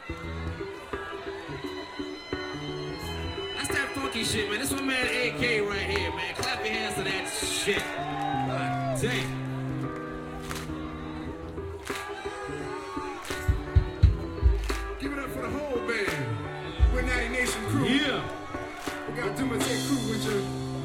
That's that funky shit, man. This one man AK right here, man. Clap your hands to that shit. God damn. Give it up for the whole band. We're Natty Nation crew. Yeah. We got Dumate crew with you.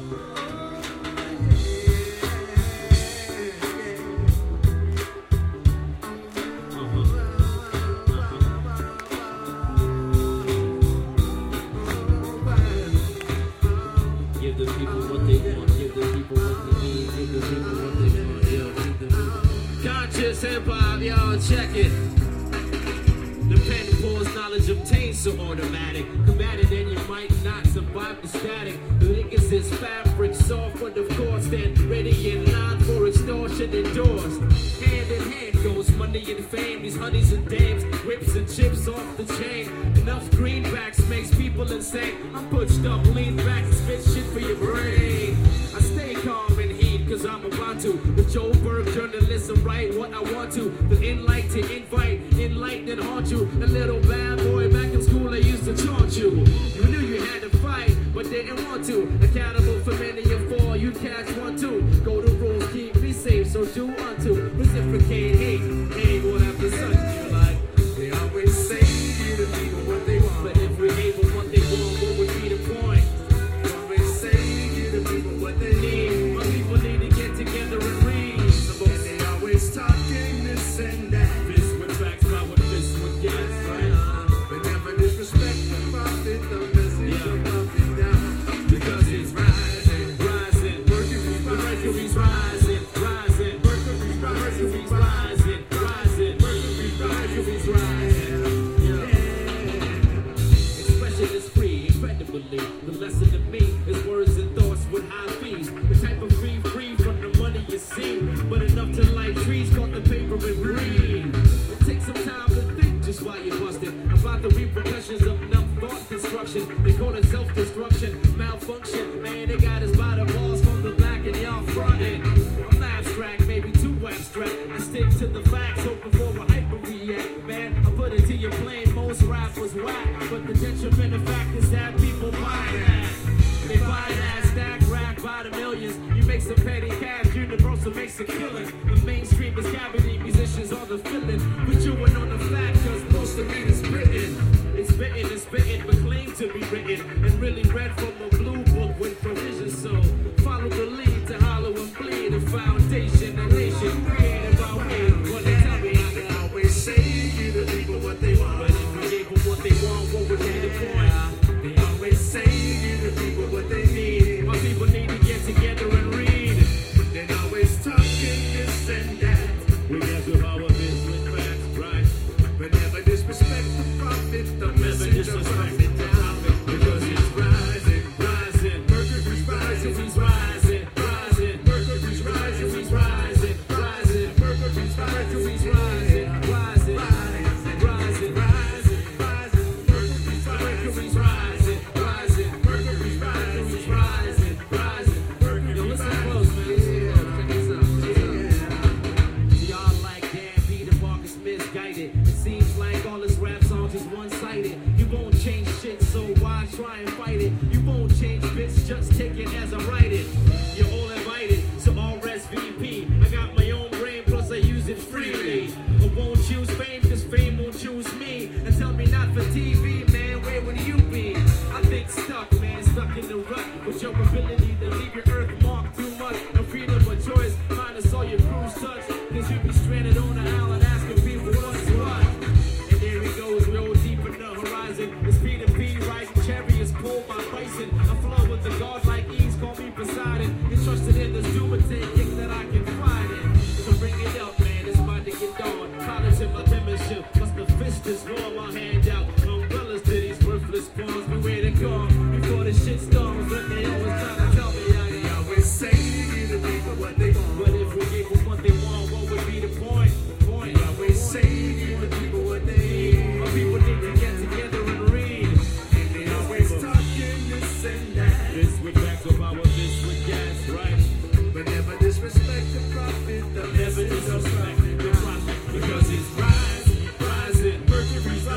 Give the people what they want. Give the people what they need. Give the people what they want. Yo, give the people. Conscious hip hop, y'all check it. The pen pulls knowledge obtained so automatic. Combated and you might not survive the static. The lickers is fabric, soft but of course. Stand ready in line for extortion endorsed. Hand in hand goes money and fame. These honeys and dames, whips and chips off the chain. Enough greenbacks makes people insane. I'm pushed up, lean back, spit shit for your brain. I stay calm and heat cause I'm about to. The Joe Berg journalism, write what I want to. The enlight to invite, enlighten and haunt you. The little bad boy back in school they used to taunt you. You knew you had to fight, but didn't want to. Accountable for many and fall, you catch one too. Go to rules, keep me safe, so do unto. Reciprocate, hey, what after such you like? They always say give the people what they want. But if we gave them what they want, what would be the point? They always say give the people what they need. My people need to get together and read. And they always talking this and that. This with facts, not with this with gas, right? But never disrespect the prophet, the message above and down. Because it's rising, rising. Mercury's Mercury's rising, rising. Mercury's Mercury's rising. rising, rising. Mercury's rising. Yeah. Expression is free, incredibly. The lesson to me is words and thoughts with high fees. The type of free from the money you see. But enough to light trees, caught the paper and breathe. It takes some time to think just while you're busted. About the repercussions of enough thought construction. They call it self-destruction, malfunction. Man, they got us by the balls from the back and y'all frontin'. I'm abstract, maybe too abstract. I stick to the facts, hoping for a hyper-react. Man, I put it to your plain, most rappers whack. But the detriment of fact is that people buy that. They buy that, stack, rack by the millions. You make some petty cash, Universal makes a killing. The mainstream is cavity, musicians are the villain. But you ain't on the fact, cause most of it is written. It's spittin', but claim to be written. And really read from a blue book with provision. So follow the lead to hollow and bleed. A foundation, a nation created by we. What they tell me, I can Always say give the people what they want. but if we gave them what they want, what would be the point? They always say give the people what they need. My people need to get together and read. They always talking this and that. We got to power this with facts, right? But never disrespect the prophet, the Never message of disrespect prophet the down. prophet, Because it's rising, rising. Mercury's rising, Mercury's rising, rising. Mercury's rising, Mercury's rising, rising. Mercury's rising, Mercury's rising, rising, rising, rising. Mercury's Mercury's rising, rising. Mercury's rising, Mercury's rising, rising. Yo, listen close, man. Check this out. See, y'all like Dan, Peter, Marcus, misguided. It seems like all this rap songs is one-sided. You won't change shit, so why try and fight it? You won't change bits, just take it as I write it. You're all invited, so all RSVP. I got my own brain, plus I use it freely. I won't choose fame, cause fame won't choose me. And tell me not for TV, man, where would you be? I think stuck, man, stuck in the rut. With your ability to leave your earth marked too much. No freedom of choice, minus all your cruise touch. Cause you be stranded on the island asking people what's what. And there he goes, real deep in the horizon. It's Peter P. riding chariots pulled by bison. I flow with the godlike ease, call me Poseidon. You trusted in this Dumate kick that I can find it. So bring it up, man, it's about to get on. College in my penmanship, plus the fist is warm. I'll hand out umbrellas to these worthless pawns. But where they gone before the shit storms. But they always try to tell me They always say give the people what they want. but if we gave them what they want, what would be the point? They always say give the people what they need. My people need to get together and read. And they always talking this and that. This with facts of power, this with gas, right? But never disrespect the prophet, the Never message of disrespect prophet. the prophet, because it's rising, rising. Mercury's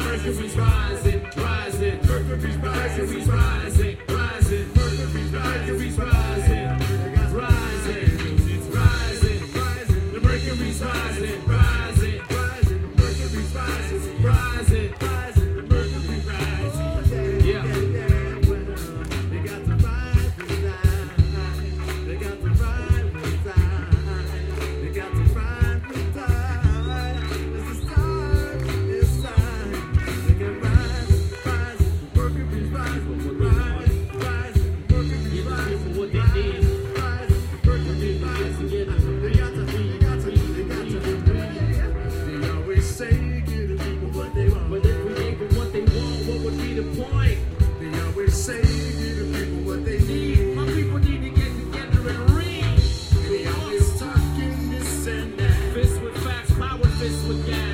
rising, rising, rising, Mercury's rising, rising, rising, Mercury rising. Yeah. They got to rise with time. They got to rise with time. They got to rise with time. This is time. It's time. They can rise, rise. Mercury's rising, rise, rise. Mercury's rising, For what they did. rise. Mercury's rising. They got to, they got to, they got to. They always say give the people what they want. But if we gave them what they want, what would be the point? They always say give the people what they need. My people need to get together and read. They always talking this and that. Fist with facts, power fist with gas.